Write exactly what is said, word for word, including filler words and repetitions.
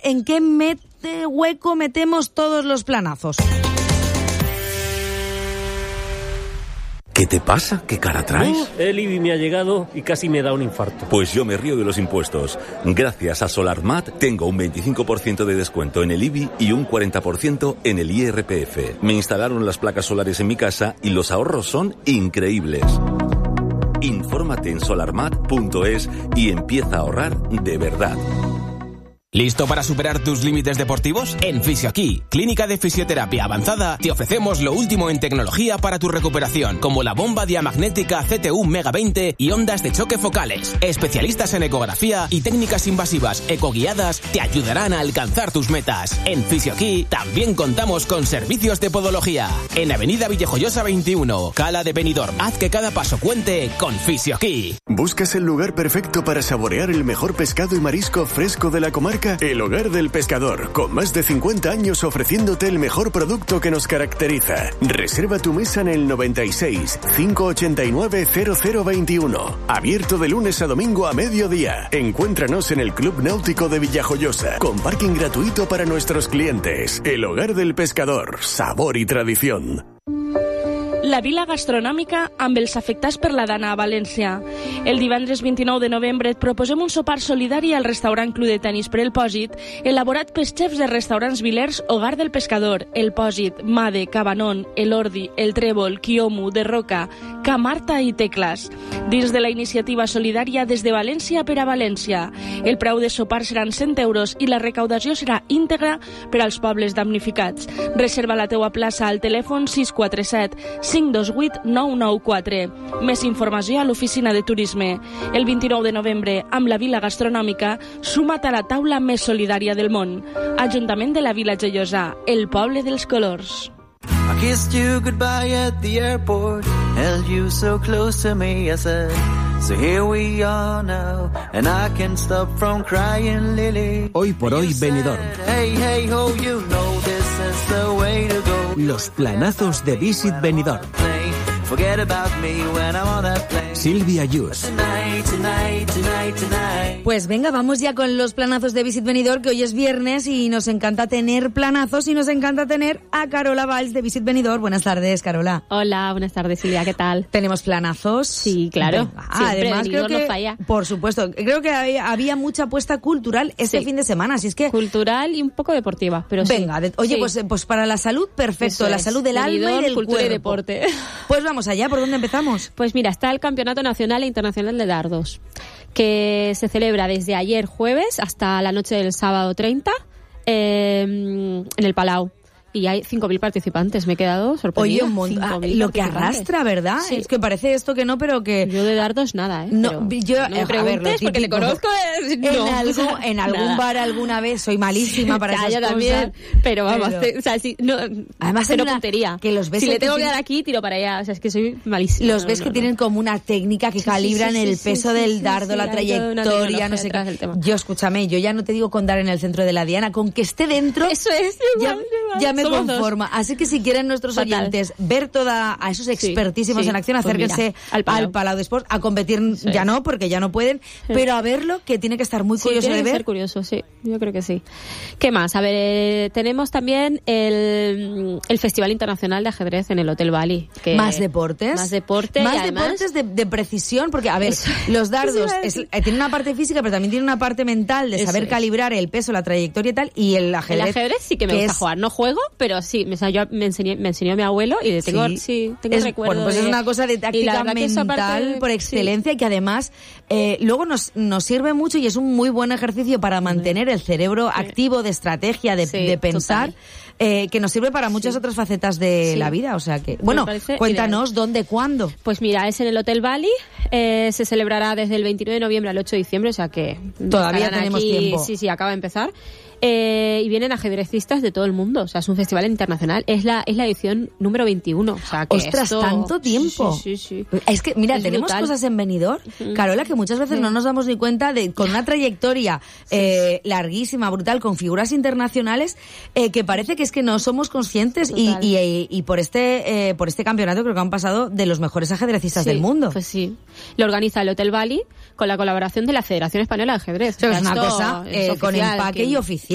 en qué mete hueco metemos todos los planazos. ¿Qué te pasa? ¿Qué cara traes? Uh, el I B I me ha llegado y casi me da un infarto. Pues yo me río de los impuestos. Gracias a SolarMat tengo un veinticinco por ciento de descuento en el I B I y un cuarenta por ciento en el I R P F. Me instalaron las placas solares en mi casa y los ahorros son increíbles. Infórmate en solarmat punto es y empieza a ahorrar de verdad. ¿Listo para superar tus límites deportivos? En FisioAquí, Clínica de Fisioterapia Avanzada, te ofrecemos lo último en tecnología para tu recuperación, como la bomba diamagnética C T U Mega veinte y ondas de choque focales. Especialistas en ecografía y técnicas invasivas ecoguiadas te ayudarán a alcanzar tus metas. En FisioAquí también contamos con servicios de podología. En Avenida Villajoyosa veintiuno, Cala de Benidorm. Haz que cada paso cuente con FisioAquí. ¿Buscas el lugar perfecto para saborear el mejor pescado y marisco fresco de la comarca? El Hogar del Pescador, con más de cincuenta años ofreciéndote el mejor producto que nos caracteriza. Reserva tu mesa en el noventa y seis, cinco ochenta y nueve, cero cero veintiuno. Abierto de lunes a domingo a mediodía. Encuéntranos en el Club Náutico de Villajoyosa, con parking gratuito para nuestros clientes. El Hogar del Pescador, sabor y tradición. La vila gastronòmica amb els afectats per la Dana a València. El divendres vint-i-nou de novembre et proposem un sopar solidari al restaurant Club de Tenis per El Pòsit, elaborat pels xefs de restaurants vilers Hogar del Pescador, El Pòsit, Made, Cabanon, El Ordi, El Trèvol, Quiomo, De Roca, Camarta i Tecles. Dins de la iniciativa solidària des de València per a València. El preu de sopar seran cent euros i la recaudació serà íntegra per als pobles damnificats. Reserva la teua plaça al telèfon sis quatre set, cinc dos vuit, nou nou quatre. Més informació a l'oficina de turisme. El vint-i-nou de novembre, amb la Vila Gastronòmica, suma't a la taula més solidària del món. Ajuntament de la Vila Joiosa, el poble dels colors. I kissed you goodbye at the airport, held you so close to me, I said, so here we are now, and I can't stop from crying, Lily. Hoy por hoy, Benidorm. Hey, hey, ho, you know this is the way to go. Los planazos de Visit Benidorm. Forget about me when I'm on that plane. Silvia Yus. Tonight, tonight, tonight, tonight. Pues venga, vamos ya con los planazos de Visit Benidorm, que hoy es viernes y nos encanta tener planazos y nos encanta tener a Carola Valls de Visit Benidorm. Buenas tardes, Carola. Hola, buenas tardes, Silvia, ¿qué tal? ¿Tenemos planazos? Sí, claro. Venga, además, creo que, no falla. Por supuesto, creo que había, había mucha apuesta cultural este sí. fin de semana, así es que... Cultural y un poco deportiva, pero venga, sí. de, oye, sí. Pues, pues para la salud, perfecto, Eso la es. salud del Benidorm, alma y del cultura cuerpo. y deporte. Pues vamos allá, ¿por dónde empezamos? Pues mira, está el Campeonato Nacional e Internacional de Dardos, que se celebra desde ayer jueves hasta la noche del sábado treinta eh, en el Palau. Y hay cinco mil participantes, me he quedado sorprendida. Oye, un montón. Lo que arrastra, ¿verdad? Sí. Es que parece esto que no, pero que... Yo de dardos nada, ¿eh? No, pero yo... no me preguntes ver, porque te conozco. En, no. algo, en algún Nada. bar alguna vez soy malísima para esas yo cosas. También, pero vamos, pero... Te, o sea, si, no, además pero una, puntería. Que los ves si que le tengo que tienen... dar aquí, tiro para allá. O sea, es que soy malísima. Los no, ves no, que no. tienen como una técnica que sí, calibran sí, sí, el sí, peso sí, del sí, dardo, sí, la trayectoria, no sé qué. Yo, escúchame, yo ya no te digo con dar en el centro de la diana, con que esté dentro... Eso es, igual, ya, igual. ya me Somos conforma. Dos. Así que si quieren nuestros Fatal. oyentes ver toda a esos expertísimos sí, sí. en acción, acérquense pues mira, al, Palau. al Palau de Sport, a competir sí. ya no, porque ya no pueden, sí. pero a verlo, que tiene que estar muy curioso sí, tiene de que ver. Ser curioso, sí, yo creo que sí. ¿Qué más? A ver, eh, tenemos también el, el Festival Internacional de Ajedrez en el Hotel Bali. Que más deportes. Más deporte. Más y además, deportes de, de precisión, porque, a ver, eso, los dardos es, eh, tienen una parte física, pero también tienen una parte mental de eso saber es. calibrar el peso, la trayectoria y tal, y el ajedrez. El ajedrez sí que me gusta es... jugar. No juego, pero sí, me, yo, me, enseñé, me enseñó mi abuelo y tengo, sí, sí, tengo es, recuerdo bueno, pues de... es una cosa de táctica mental parte, por excelencia, sí. y que además eh, luego nos, nos sirve mucho y es un muy buen ejercicio para mantener el cerebro sí. activo, de estrategia, de, sí, de pensar, eh, que nos sirve para muchas sí. otras facetas de sí. la vida. O sea que, bueno, cuéntanos ideal. dónde, cuándo. Pues mira, es en el Hotel Bali, eh, se celebrará desde el veintinueve de noviembre al ocho de diciembre, o sea que todavía tenemos aquí, tiempo. Sí, sí, acaba de empezar. Eh, y vienen ajedrecistas de todo el mundo, o sea, es un festival internacional, es la es la edición número veintiuno, o sea, que ostras, esto... tanto tiempo. Sí, sí, sí. Es que mira, es tenemos brutal. cosas en Benidorm, uh-huh. Carola, que muchas veces sí. no nos damos ni cuenta de, con una trayectoria sí. eh, larguísima, brutal, con figuras internacionales, eh, que parece que es que no somos conscientes y, y, y, y por este eh, por este campeonato creo que han pasado de los mejores ajedrecistas sí, del mundo. Pues sí, lo organiza el Hotel Bali con la colaboración de la Federación Española de Ajedrez. Eso es una cosa eh, con empaque que, y oficial.